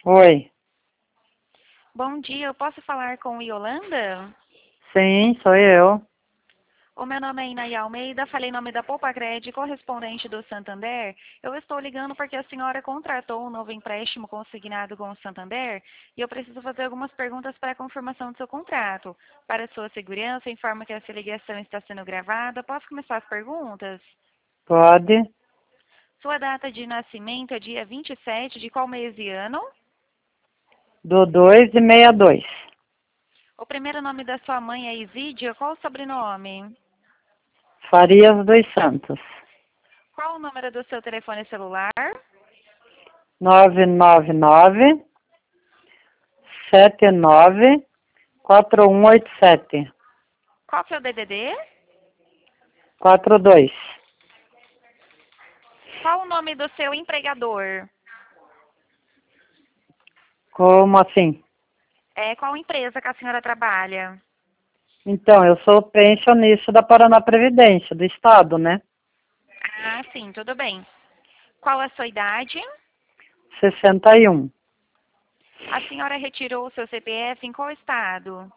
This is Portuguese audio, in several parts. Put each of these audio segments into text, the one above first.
Oi. Bom dia, eu posso falar com Yolanda? Sim, sou eu. O meu nome é Inaí Almeida, falei em nome da Poupa-Cred, correspondente do Santander. Eu estou ligando porque a senhora contratou um novo empréstimo consignado com o Santander e eu preciso fazer algumas perguntas para a confirmação do seu contrato. Para sua segurança, informo que essa ligação está sendo gravada. Posso começar as perguntas? Pode. Sua data de nascimento é dia 27 de qual mês e ano? Do 2 e 62. O primeiro nome da sua mãe é Isídia, qual o sobrenome? Farias dos Santos. Qual o número do seu telefone celular? 999-79-4187. Qual que é o DDD? 42. Qual o nome do seu empregador? Como assim? Qual empresa que a senhora trabalha? Então, eu sou pensionista da Paraná Previdência, do Estado, né? Ah, sim, tudo bem. Qual a sua idade? 61. A senhora retirou o seu CPF em qual estado?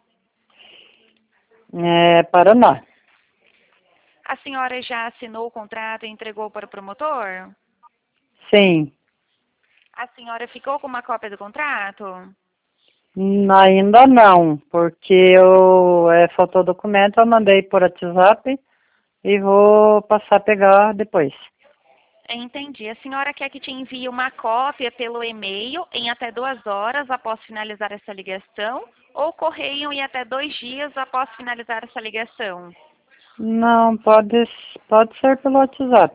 Paraná. A senhora já assinou o contrato e entregou para o promotor? Sim. A senhora ficou com uma cópia do contrato? Ainda não, porque faltou documento, eu mandei por WhatsApp e vou passar a pegar depois. Entendi. A senhora quer que te envie uma cópia pelo e-mail em até 2 horas após finalizar essa ligação ou correio em até 2 dias após finalizar essa ligação? Não, pode ser pelo WhatsApp.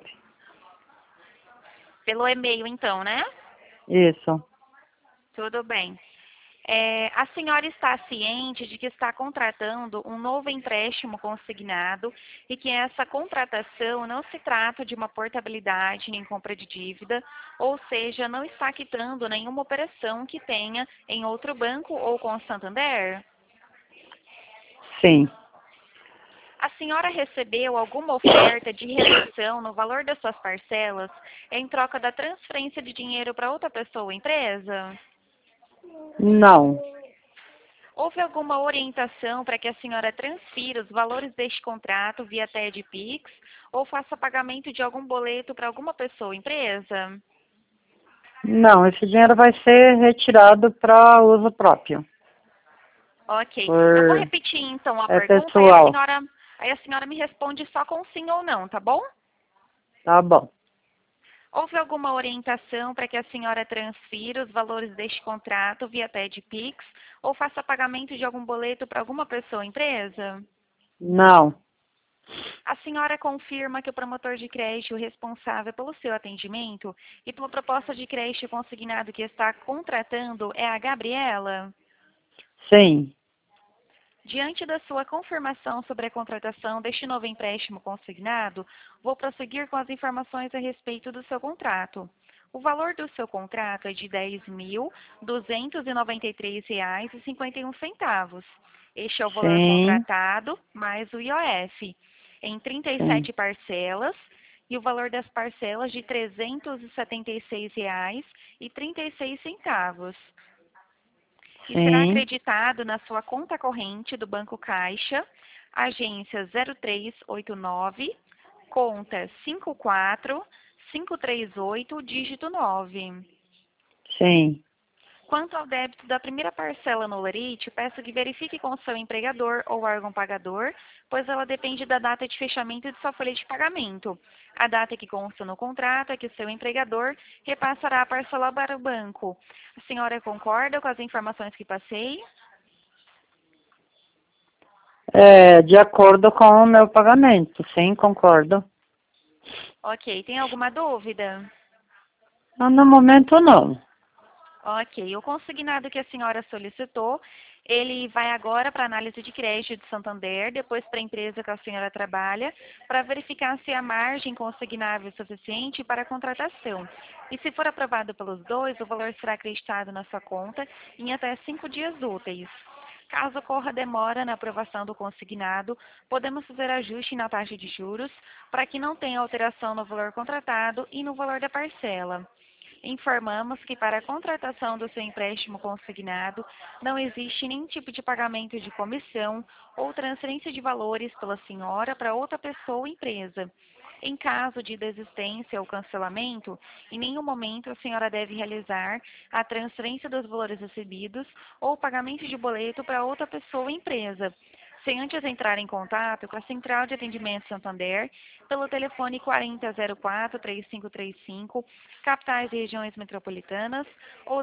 Pelo e-mail, então, né? Isso. Tudo bem. A senhora está ciente de que está contratando um novo empréstimo consignado e que essa contratação não se trata de uma portabilidade nem compra de dívida, ou seja, não está quitando nenhuma operação que tenha em outro banco ou com o Santander? Sim. A senhora recebeu alguma oferta de redução no valor das suas parcelas em troca da transferência de dinheiro para outra pessoa ou empresa? Não. Houve alguma orientação para que a senhora transfira os valores deste contrato via TED Pix ou faça pagamento de algum boleto para alguma pessoa ou empresa? Não, esse dinheiro vai ser retirado para uso próprio. Ok. Eu vou Por, repetir então a é pergunta e pessoal. aí a senhora me responde só com sim ou não, tá bom? Tá bom. Houve alguma orientação para que a senhora transfira os valores deste contrato via TED Pix ou faça pagamento de algum boleto para alguma pessoa ou empresa? Não. A senhora confirma que o promotor de crédito responsável pelo seu atendimento e pela proposta de crédito consignado que está contratando é a Gabriela? Sim. Diante da sua confirmação sobre a contratação deste novo empréstimo consignado, vou prosseguir com as informações a respeito do seu contrato. O valor do seu contrato é de R$ 10.293,51. Este é o valor Sim. contratado mais o IOF, em Sim. 37 parcelas, e o valor das parcelas de R$ 376,36 e será Sim. acreditado na sua conta corrente do Banco Caixa, agência 0389, conta 54538, dígito 9. Sim. Quanto ao débito da primeira parcela no Lerite, peço que verifique com o seu empregador ou órgão pagador, pois ela depende da data de fechamento de sua folha de pagamento. A data que consta no contrato é que o seu empregador repassará a parcela para o banco. A senhora concorda com as informações que passei? De acordo com o meu pagamento. Sim, concordo. Ok, tem alguma dúvida? No momento, não. Ok, o consignado que a senhora solicitou, ele vai agora para a análise de crédito de Santander, depois para a empresa que a senhora trabalha, para verificar se a margem consignável é suficiente para a contratação. E se for aprovado pelos dois, o valor será acreditado na sua conta em até 5 dias úteis. Caso ocorra demora na aprovação do consignado, podemos fazer ajuste na taxa de juros para que não tenha alteração no valor contratado e no valor da parcela. Informamos que para a contratação do seu empréstimo consignado não existe nenhum tipo de pagamento de comissão ou transferência de valores pela senhora para outra pessoa ou empresa. Em caso de desistência ou cancelamento, em nenhum momento a senhora deve realizar a transferência dos valores recebidos ou o pagamento de boleto para outra pessoa ou empresa, sem antes entrar em contato com a Central de Atendimento Santander pelo telefone 4004-3535, capitais e regiões metropolitanas, ou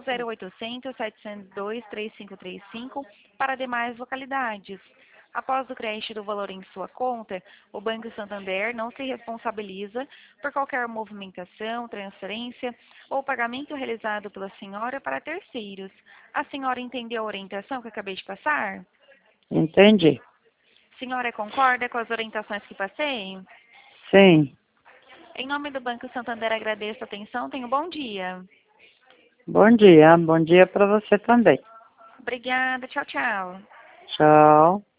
0800-702-3535 para demais localidades. Após o crédito do valor em sua conta, o Banco Santander não se responsabiliza por qualquer movimentação, transferência ou pagamento realizado pela senhora para terceiros. A senhora entendeu a orientação que acabei de passar? Entendi. Senhora concorda com as orientações que passei? Sim. Em nome do Banco Santander, agradeço a atenção. Tenha um bom dia. Bom dia. Bom dia para você também. Obrigada. Tchau, tchau. Tchau.